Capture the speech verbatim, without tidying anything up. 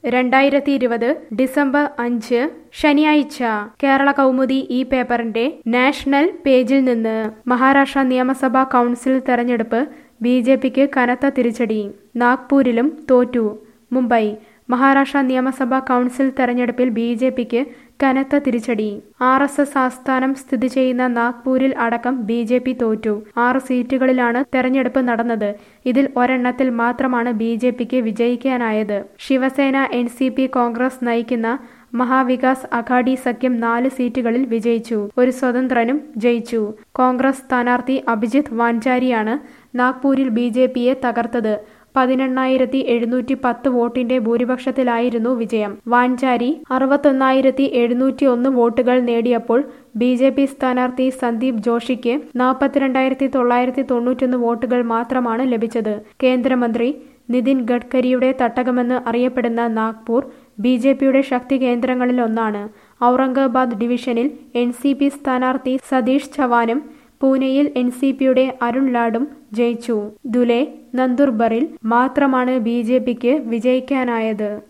രണ്ടായിരത്തി ഇരുപത് ഡിസംബർ അഞ്ച് ശനിയാഴ്ച കേരള കൗമുദി ഈ പേപ്പറിന്റെ നാഷണൽ പേജിൽ നിന്ന് മഹാരാഷ്ട്ര നിയമസഭാ കൗൺസിൽ തെരഞ്ഞെടുപ്പ് ബി ജെ പിക്ക് കനത്ത തിരിച്ചടി. നാഗ്പൂരിലും തോറ്റു. മുംബൈ മഹാരാഷ്ട്ര നിയമസഭാ കൗൺസിൽ തെരഞ്ഞെടുപ്പിൽ ബി ജെ പിക്ക് കനത്ത തിരിച്ചടി. ആർ എസ് എസ് ആസ്ഥാനം സ്ഥിതി ചെയ്യുന്ന നാഗ്പൂരിൽ അടക്കം ബി ജെ പി തോറ്റു. ആറ് സീറ്റുകളിലാണ് തെരഞ്ഞെടുപ്പ് നടന്നത്. ഇതിൽ ഒരെണ്ണത്തിൽ മാത്രമാണ് ബി ജെ പിക്ക് വിജയിക്കാനായത്. Shivsena, N C P, Congress നയിക്കുന്ന മഹാവികാസ് അഘാഡി സഖ്യം നാല് സീറ്റുകളിൽ വിജയിച്ചു. ഒരു സ്വതന്ത്രനും ജയിച്ചു. കോൺഗ്രസ് സ്ഥാനാർത്ഥി അഭിജിത്ത് വാൻചാരിയാണ് നാഗ്പൂരിൽ ബി ജെ പിയെ തകർത്തത്. പതിനെണ്ണായിരത്തി എഴുന്നൂറ്റി പത്ത് വോട്ടിന്റെ ഭൂരിപക്ഷത്തിലായിരുന്നു വിജയം. വാൻചാരി അറുപത്തൊന്നായിരത്തി എഴുന്നൂറ്റി ഒന്ന് വോട്ടുകൾ നേടിയപ്പോൾ ബി ജെ പി സ്ഥാനാർത്ഥി സന്ദീപ് ജോഷിക്ക് നാൽപ്പത്തിരണ്ടായിരത്തി തൊള്ളായിരത്തി തൊണ്ണൂറ്റൊന്ന് വോട്ടുകൾ മാത്രമാണ് ലഭിച്ചത്. കേന്ദ്രമന്ത്രി നിതിൻ ഗഡ്കരിയുടെ തട്ടകമെന്ന് അറിയപ്പെടുന്ന നാഗ്പൂർ ബി ജെ പിയുടെ ശക്തി കേന്ദ്രങ്ങളിലൊന്നാണ്. ഔറംഗാബാദ് ഡിവിഷനിൽ എൻ സി പി സ്ഥാനാർത്ഥി സതീഷ് ചവാനും പൂനെയിൽ എൻ സി പിയുടെ അരുൺ ലാഡും ജയിച്ചു. ദുലെ, നന്ദുർബറിൽ മാത്രമാണ് ബി ജെ പിക്ക് വിജയിക്കാനായത്.